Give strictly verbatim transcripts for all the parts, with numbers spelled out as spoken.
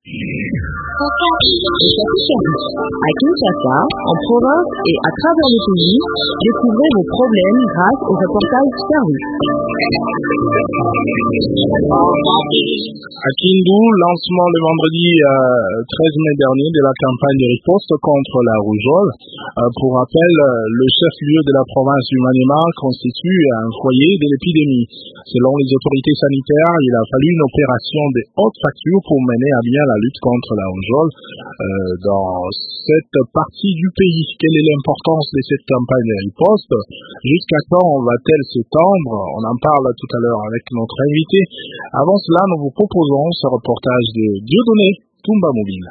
À Kinshasa, en province et à travers le pays, découvrez vos problèmes grâce au reportage service. À Kindu, lancement le vendredi euh, treize mai dernier de la campagne de riposte contre la rougeole. Euh, pour rappel, le chef-lieu de la province du Maniema constitue un foyer de l'épidémie. Selon les autorités sanitaires, il a fallu une opération de haute facture pour mener à bien la lutte contre la rougeole euh, dans cette partie du pays. Quelle est l'importance de cette campagne de riposte? Jusqu'à quand va-t-elle s'étendre? On en parle tout à l'heure avec notre invité. Avant cela, nous vous proposons ce reportage de Dieudonné Tumba Mobile.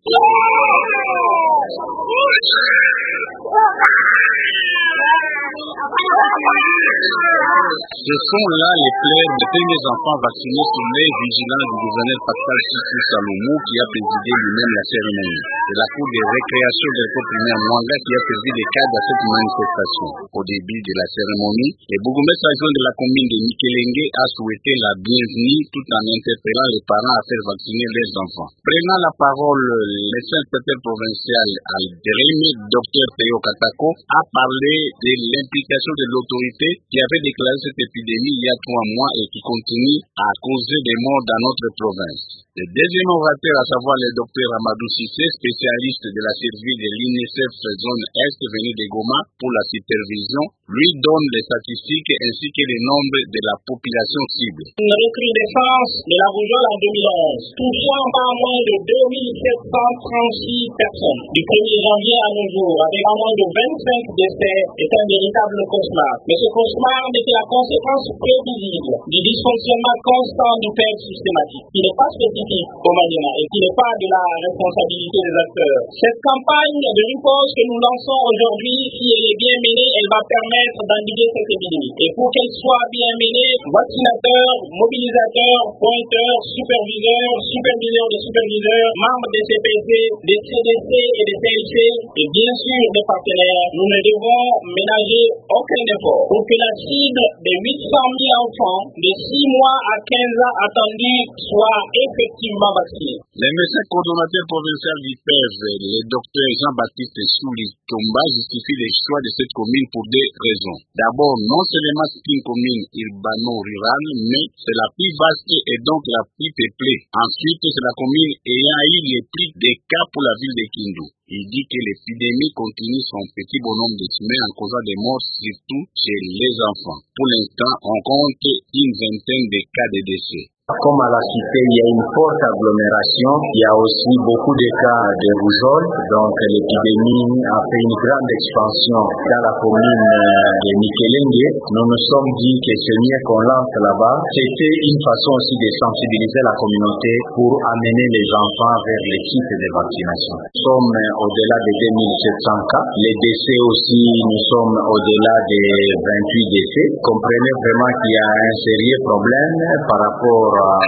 Ce sont là les plaies des premiers enfants vaccinés sous les vigilances du gouverneur Pascal Sissou Salomou qui a présidé lui-même la cérémonie. C'est la cour de récréation de l'école primaire Mwanga qui a présidé les cadres à cette manifestation. Au début de la cérémonie, le bourgmestre adjoint de la commune de Mikelenge a souhaité la bienvenue tout en interpellant les parents à faire vacciner leurs enfants. Prenant la parole, le médecin inspecteur provincial Al-Deremi, docteur Théo Katako, a parlé de l'implication de l'autorité qui avait déclaré cette épidémie il y a trois mois et qui continue à causer des morts dans notre province. Le deuxième orateur, à savoir le docteur Amadou Sissé, spécialiste de la survie de l'I N I C E F zone Est venu de Goma pour la supervision, lui donne les statistiques ainsi que les nombres de la population cible. Une recrudescence de la rougeole en deux mille onze, touchant pas moins de deux mille sept cent trente-six personnes. Du premier janvier à nos jours, avec pas moins de vingt-cinq décès, est un véritable cauchemar. Mais ce cauchemar était la conséquence prévisible du dysfonctionnement constant du père systématique, qui n'est pas spécifique au Maniema et qui n'est pas de la responsabilité des acteurs. Cette campagne de riposte que nous lançons aujourd'hui, si elle est bien menée, elle va permettre d'endiguer cette épidémie. Et pour qu'elle soit bien menée, vaccinateurs, mobilisateurs, pointeurs, superviseurs, superviseurs de superviseurs, membres des C P C, des C D C et des C L C, et bien sûr des partenaires, nous ne devons ménager aucun effort pour que la cible des huit cent mille enfants de six mois à quinze ans attendus soit effectivement vaccinés. Le médecin coordonnateur provincial du P E V, le docteur Jean-Baptiste Souli Tomba, justifie le choix de cette commune pour deux raisons. D'abord, non seulement c'est une commune urbano-rurale, mais c'est la plus vaste et donc la plus peuplée. Ensuite, c'est la commune ayant eu le plus de cas pour la ville de Kindu. Il dit que l'épidémie continue son petit bonhomme de chemin en causant des morts, surtout chez les enfants. Pour l'instant, on compte une vingtaine de cas de décès. Comme à la cité, il y a une forte agglomération, il y a aussi beaucoup de cas de rougeole, donc l'épidémie a fait une grande expansion dans la commune de Mikelenge. Nous nous sommes dit que ce lien qu'on lance là-bas, c'était une façon aussi de sensibiliser la communauté pour amener les enfants vers les sites de vaccination. Nous sommes au-delà de deux mille sept cents cas. Les décès aussi, nous sommes au-delà de vingt-huit décès. Comprenez vraiment qu'il y a un sérieux problème par rapport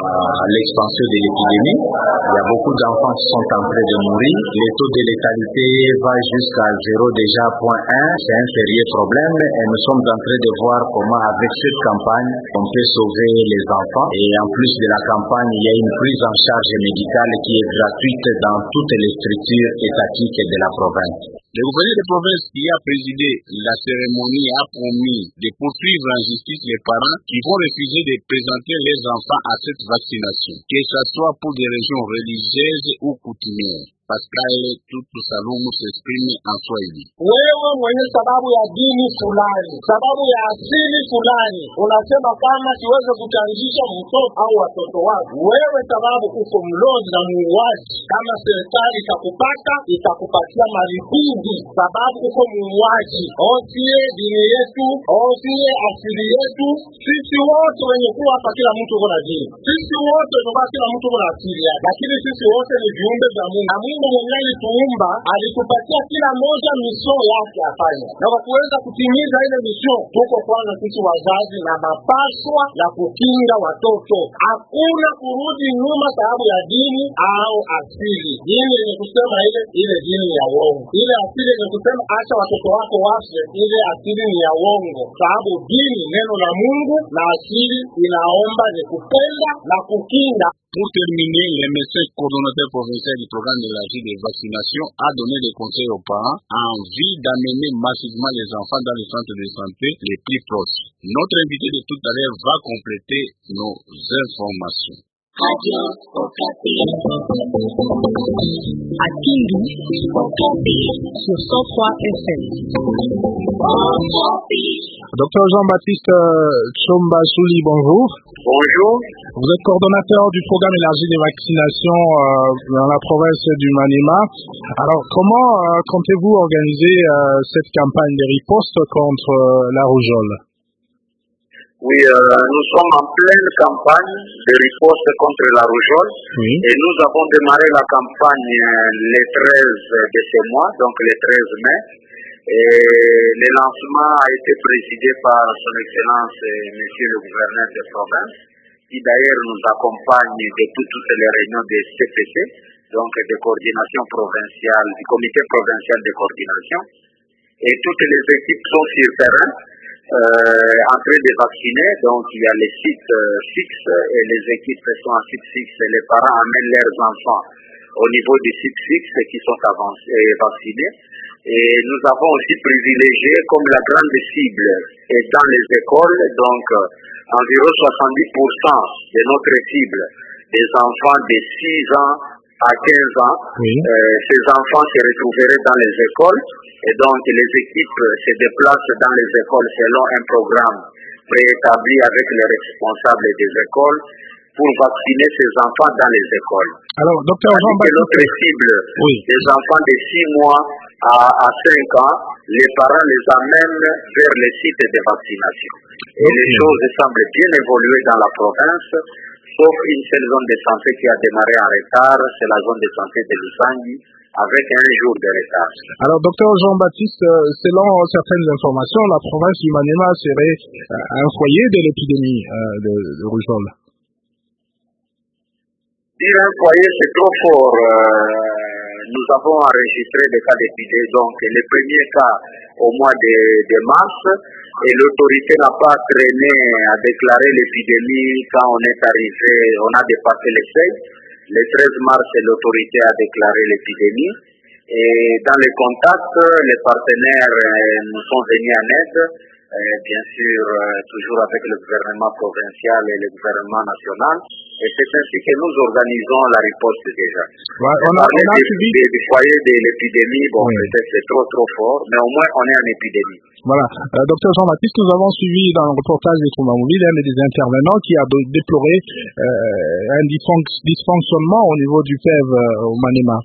à l'expansion de l'épidémie. Il y a beaucoup d'enfants qui sont en train de mourir. Le taux de létalité va jusqu'à zéro déjà, point un. C'est un sérieux problème et nous sommes en train de voir comment avec cette campagne on peut sauver les enfants. Et en plus de la campagne, il y a une prise en charge médicale qui est gratuite dans toutes les structures étatiques de la province. Le gouverneur de province qui a présidé la cérémonie a promis de poursuivre en justice les parents qui vont refuser de présenter les enfants à cette vaccination, que ce soit pour des raisons religieuses ou coutumières. Pascal Tutu Salumu s'exprime en Swahili. Wewe mwenye sababu ya dini fulani, sababu ya asili fulani, unasema kama siweze kuchangisha mtoto au watoto wako, wewe sababu uko mlozi na muuaji, kama serikali itakupata itakupatia marufuku sababu uko muuaji. Osie dini yetu, osie asili yetu, sisi wote wenye kuwa hapa kila mtu uko na dini. Sisi wote ndio kila mtu uko na asili yake, lakini sisi wote ni viumbe vya Mungu. Mungu mwenyewe alituumba, alitupatia kila moja mission yake afanye. Na kwa kuweza kutimiza ile mission, tuko kwanza sisi wazazi na mapaswa ya kukinga watoto. Hakuna kurudi nyuma sababu ya dini au asili. Dini yenye kusema ile ile dini ya uongo. Ile asili yenye kusema acha watoto wako wafe, ile asili ni ya uongo. Sababu dini neno la Mungu na asili inaomba ni kupenda na kukinga. Pour terminer, le médecin coordonnateur provincial du programme de l'élargie des vaccinations a donné des conseils aux parents en vue d'amener massivement les enfants dans les centres de santé les plus proches. Notre invité de tout à l'heure va compléter nos informations. Radio Okapi. À Kindu, Okapi, sur cent trois F M. Docteur Jean-Baptiste Tshomba Souli, bonjour. Bonjour. Vous êtes coordonnateur du programme élargi des vaccinations euh, dans la province du Maniema. Alors, comment euh, comptez-vous organiser euh, cette campagne de riposte contre euh, la rougeole? Oui, euh, nous sommes en pleine campagne de riposte contre la rougeole. Oui. Et nous avons démarré la campagne le treize de ce mois, donc le treize mai. Et le lancement a été présidé par son Excellence Monsieur le Gouverneur de province, qui d'ailleurs nous accompagne depuis toutes les réunions des C P C, donc de coordination provinciale, du comité provincial de coordination. Et toutes les équipes sont sur terrain, euh, en train de vacciner. Donc il y a les sites euh, fixes et les équipes sont en site fixe. Et les parents amènent leurs enfants au niveau du site fixe qui sont avancés, vaccinés. Et nous avons aussi privilégié comme la grande cible et dans les écoles, donc euh, environ soixante-dix pour cent de notre cible, des enfants de six ans à quinze ans. Oui. Euh, ces enfants se retrouveraient dans les écoles et donc les équipes se déplacent dans les écoles selon un programme préétabli avec les responsables des écoles pour vacciner ces enfants dans les écoles. Alors, docteur Jean-Baptiste, notre cible, oui, des enfants de six mois à, à cinq ans, les parents les amènent vers les sites de vaccination. Et okay, les choses semblent bien évoluer dans la province, sauf une seule zone de santé qui a démarré en retard, c'est la zone de santé de Lusangui, avec un jour de retard. Alors, docteur Jean-Baptiste, selon certaines informations, la province du Maniema serait un foyer de l'épidémie euh, de, de rougeole. Dire un foyer, c'est trop fort. Euh, nous avons enregistré des cas d'épidémie. Donc, les premiers cas au mois de, de mars, et l'autorité n'a pas traîné à déclarer l'épidémie quand on est arrivé, on a dépassé les seuils. Le treize mars, l'autorité a déclaré l'épidémie. Et dans les contacts, les partenaires euh, nous sont venus en aide. Euh, bien sûr, euh, toujours avec le gouvernement provincial et le gouvernement national. Et c'est ainsi que nous organisons la riposte déjà. Ouais, on a, on a des, suivi... des, des foyers de l'épidémie, bon, oui, peut-être c'est trop trop fort, mais au moins on est en épidémie. Voilà. Euh, docteur Jean-Baptiste, nous avons suivi dans le reportage de Touma Mobile un des intervenants qui a déploré euh, un dysfonctionnement au niveau du P E V euh, au Maniema.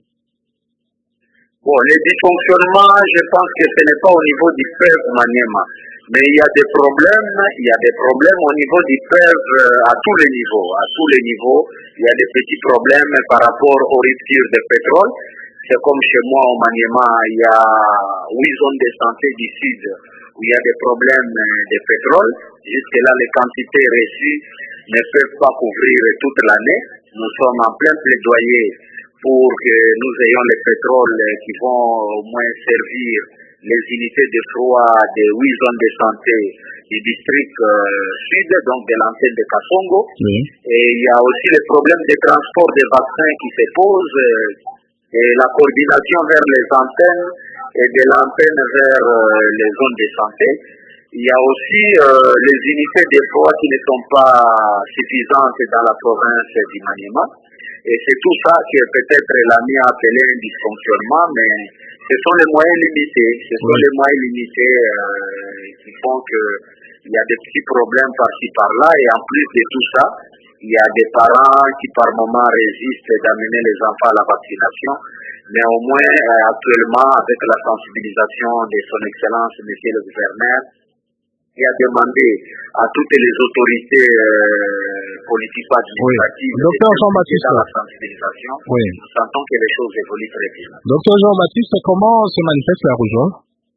Bon, les dysfonctionnements, je pense que ce n'est pas au niveau du P E V Maniema. Mais il y a des problèmes, il y a des problèmes au niveau du P E V à tous les niveaux. À tous les niveaux, il y a des petits problèmes par rapport aux ruptures de pétrole. C'est comme chez moi au Maniema, il y a huit zones de santé du sud où il y a des problèmes de pétrole. Jusque-là, les quantités reçues ne peuvent pas couvrir toute l'année. Nous sommes en plein plaidoyer pour que nous ayons le pétrole qui vont au moins servir les unités de froid des huit zones de santé du district euh, sud, donc de l'antenne de Kasongo. Oui. Et il y a aussi le problème des transports des vaccins qui se posent, euh, et la coordination vers les antennes et de l'antenne vers euh, les zones de santé. Il y a aussi euh, les unités de froid qui ne sont pas suffisantes dans la province du Maniema. Et c'est tout ça que peut-être l'ami a appelé un dysfonctionnement, mais ce sont les moyens limités. Ce sont oui. les moyens limités euh, qui font qu'il y a des petits problèmes par-ci par-là. Et en plus de tout ça, il y a des parents qui par moment résistent d'amener les enfants à la vaccination. Mais au moins, euh, actuellement, avec la sensibilisation de son Excellence, Monsieur le Gouverneur, qui a demandé à toutes les autorités euh, politico-administratives oui. Docteur Jean-Baptiste, dans la sensibilisation. Oui. Nous sentons que les choses évoluent très bien. Docteur Jean-Baptiste, comment se manifeste la rougeole?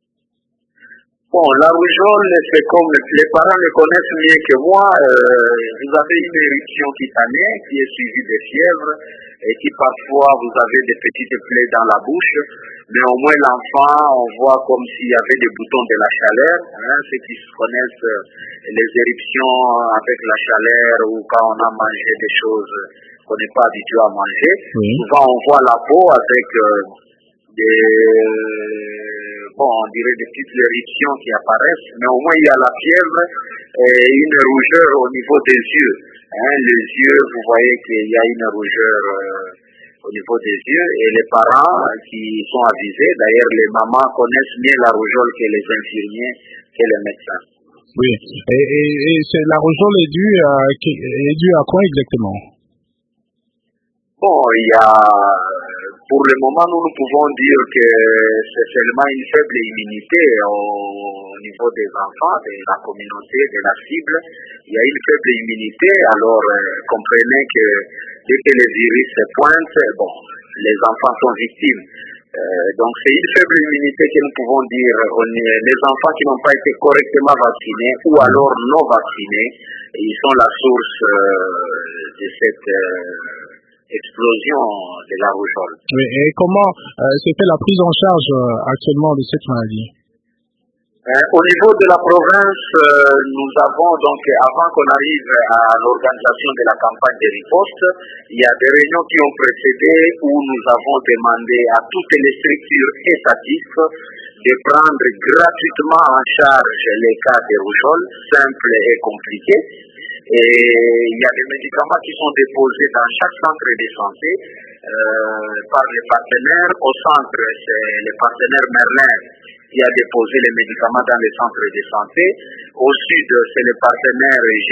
Bon, la rougeole, c'est comme les parents le connaissent mieux que moi. Euh, vous avez une éruption cutanée qui est suivie de fièvre et qui parfois vous avez des petites plaies dans la bouche. Mais au moins l'enfant, on voit comme s'il y avait des boutons de la chaleur. Hein, ceux qui connaissent les éruptions avec la chaleur ou quand on a mangé des choses qu'on n'est pas habitué à manger. Oui. Souvent on voit la peau avec euh, des... bon, on dirait des petites éruptions qui apparaissent, mais au moins il y a la fièvre et une rougeur au niveau des yeux. Hein, les yeux, vous voyez qu'il y a une rougeur euh, au niveau des yeux et les parents qui sont avisés, d'ailleurs les mamans connaissent mieux la rougeole que les infirmiers, que les médecins. Oui, et, et, et c'est, la rougeole est due à, est due à quoi exactement? Bon, il y a... Pour le moment, nous, nous pouvons dire que c'est seulement une faible immunité au niveau des enfants, de la communauté, de la cible. Il y a une faible immunité, alors euh, comprenez que dès que les virus se pointent, bon, les enfants sont victimes. Euh, donc c'est une faible immunité que nous pouvons dire. On est, les enfants qui n'ont pas été correctement vaccinés ou alors non vaccinés, ils sont la source euh, de cette... Euh, explosion de la rougeole. Oui, et comment euh, se fait la prise en charge euh, actuellement de cette maladie? euh, Au niveau de la province, euh, nous avons donc, avant qu'on arrive à l'organisation de la campagne de riposte, il y a des réunions qui ont précédé où nous avons demandé à toutes les structures étatiques de prendre gratuitement en charge les cas de rougeole, simples et compliqués. Et il y a des médicaments qui sont déposés dans chaque centre de santé euh, par les partenaires. Au centre, c'est le partenaire Merlin qui a déposé les médicaments dans les centres de santé. Au sud, c'est le partenaire G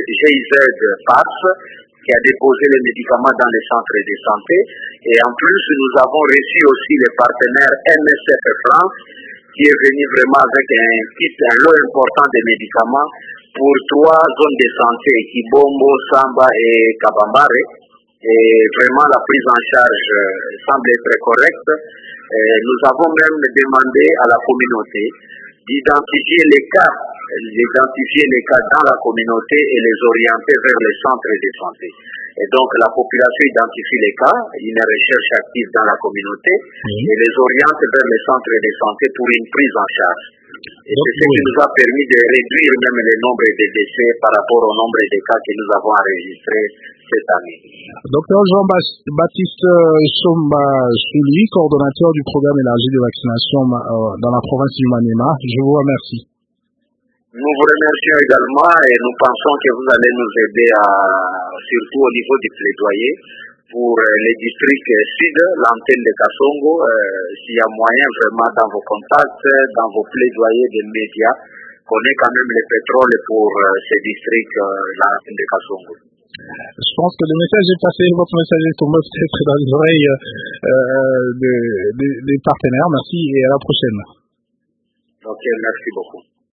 I Z P A S qui a déposé les médicaments dans les centres de santé. Et en plus, nous avons reçu aussi le partenaire M S F France qui est venu vraiment avec un kit, un lot important de médicaments pour trois zones de santé, Kibombo, Samba et Kabambare. Et vraiment la prise en charge semble être correcte. Et nous avons même demandé à la communauté d'identifier les cas, d'identifier les cas dans la communauté et les orienter vers les centres de santé. Et donc la population identifie les cas, une recherche active dans la communauté, oui, et les oriente vers les centres de santé pour une prise en charge. Et donc, c'est ce oui, qui nous a permis de réduire même le nombre de décès par rapport au nombre de cas que nous avons enregistrés cette année. Docteur Jean-Baptiste Somba Souli, coordonnateur du programme élargi de vaccination dans la province du Maniema, je vous remercie. Nous vous remercions également et nous pensons que vous allez nous aider à, surtout au niveau du plaidoyer, pour les districts sud, l'antenne de Kasongo, euh, s'il y a moyen vraiment dans vos contacts, dans vos plaidoyers des médias, qu'on ait quand même le pétrole pour euh, ces districts, euh, l'antenne de Kasongo. Je pense que le message est passé, votre message est tombé peut-être dans les oreilles euh, de, de, des partenaires. Merci et à la prochaine. Ok, merci beaucoup.